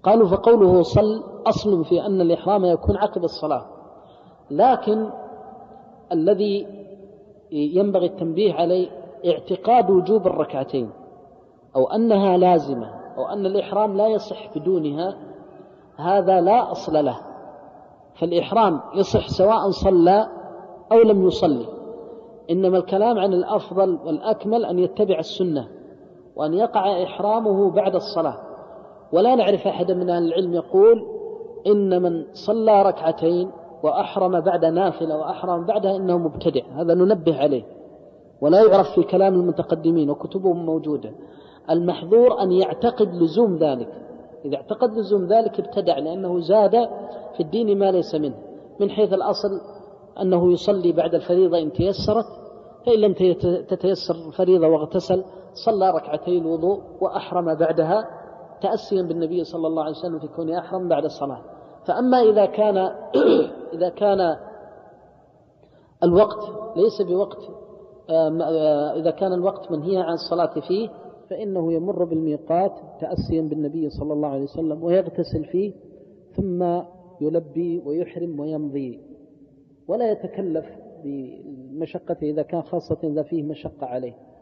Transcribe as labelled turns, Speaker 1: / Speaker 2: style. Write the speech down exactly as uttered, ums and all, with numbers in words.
Speaker 1: قالوا فقوله صل أصل في أن الإحرام يكون عقب الصلاة، لكن الذي ينبغي التنبيه عليه اعتقاد وجوب الركعتين أو أنها لازمة أو أن الإحرام لا يصح بدونها، هذا لا أصل له. فالإحرام يصح سواء صلى أو لم يصلي، إنما الكلام عن الأفضل والأكمل أن يتبع السنة وأن يقع إحرامه بعد الصلاة. ولا نعرف أحد من أهل العلم يقول إن من صلى ركعتين وأحرم بعد نافلة وأحرم بعدها إنه مبتدع، هذا ننبه عليه ولا يعرف في كلام المتقدمين وكتبهم موجودة. المحظور أن يعتقد لزوم ذلك، إذا اعتقد لزوم ذلك ابتدع، لأنه زاد في الدين ما ليس منه. من حيث الأصل أنه يصلي بعد الفريضة إن تيسرت، فإن لم تتيسر الفريضة واغتسل صلى ركعتي الوضوء وأحرم بعدها تأسيا بالنبي صلى الله عليه وسلم في كونه أحرم بعد الصلاة. فأما إذا كان إذا كان الوقت ليس بوقت، إذا كان الوقت منهي عن الصلاة فيه فإنه يمر بالميقات تأسيا بالنبي صلى الله عليه وسلم ويغتسل فيه ثم يلبي ويحرم ويمضي، ولا يتكلف بمشقته إذا كان خاصة إذا فيه مشقة عليه.